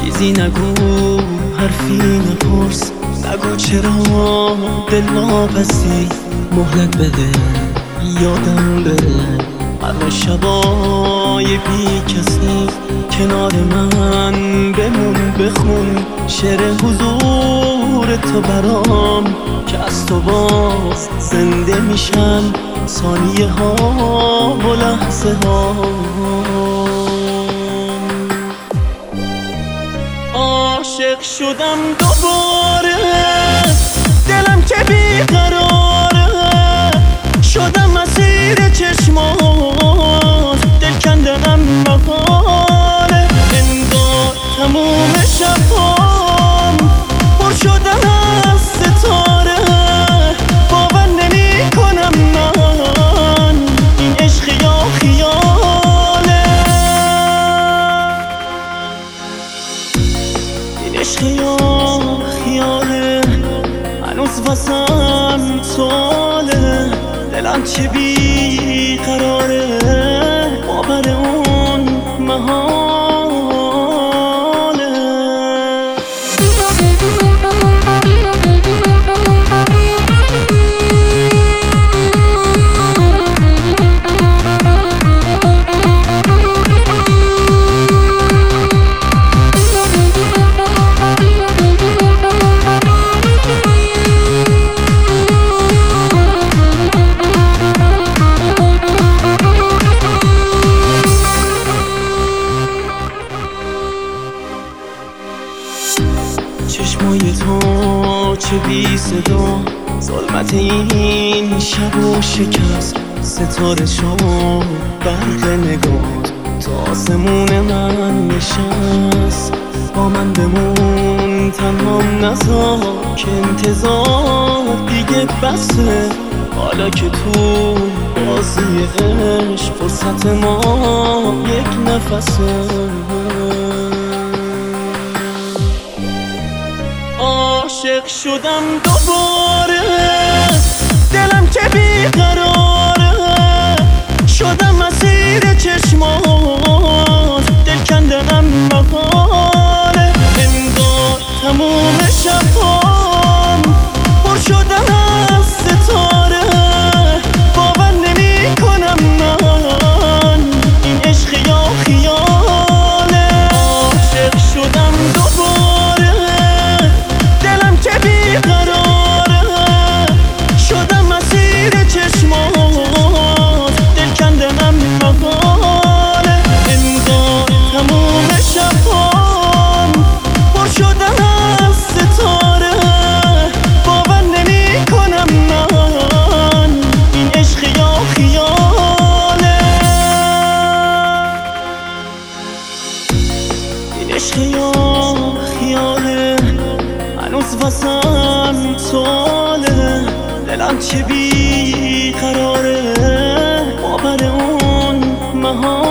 چیزی نگو، حرفی نپرس، نگو چرا دل واپسی. مهلت بده یادم بره همه شبای بی کسی. کنار من بمون بخون شعر حضور تو برام، که از تو باز زنده میشن ثانیه ها و لحظه ها. عاشق شدم دوباره، دلم که بیقراره، شدم اسیر چشمات، دل کندنم محاله. انگار تموم شبام پر شدن از ستاره، باور نمی کنم من این عشق یا خیاله. این عشق یا خیاله، هنوز واسم سواله. دلم چه بی قراره، باور اون محاله. چشمای تو چه بی صدا، ظلمت این شب و شکست. ستاره شد برق نگات، تا آسمون من نشست. با من بمون تنهام نذار، که انتظار دیگه بسه. حالا که تو بازی عشق فرصت ما یک نفسه. عاشق شدم دوباره، دلم که بیقراره، شدم اسیر چشمات، دل کندنم محاله. انگار تموم شبام پر شدن از ستاره، باور نمی کنم من این عشق یا خیاله. عاشق شدم دوباره، دلم که بیقراره، شدم اسیر چشمات، دل کندنم محاله. انگار تموم شبام پر شدن از ستاره، باور نمی کنم من این عشق یا خیاله. این عشق یا خیاله، هنوز واسم سواله. دلم چه بی قراره، باور اون محاله.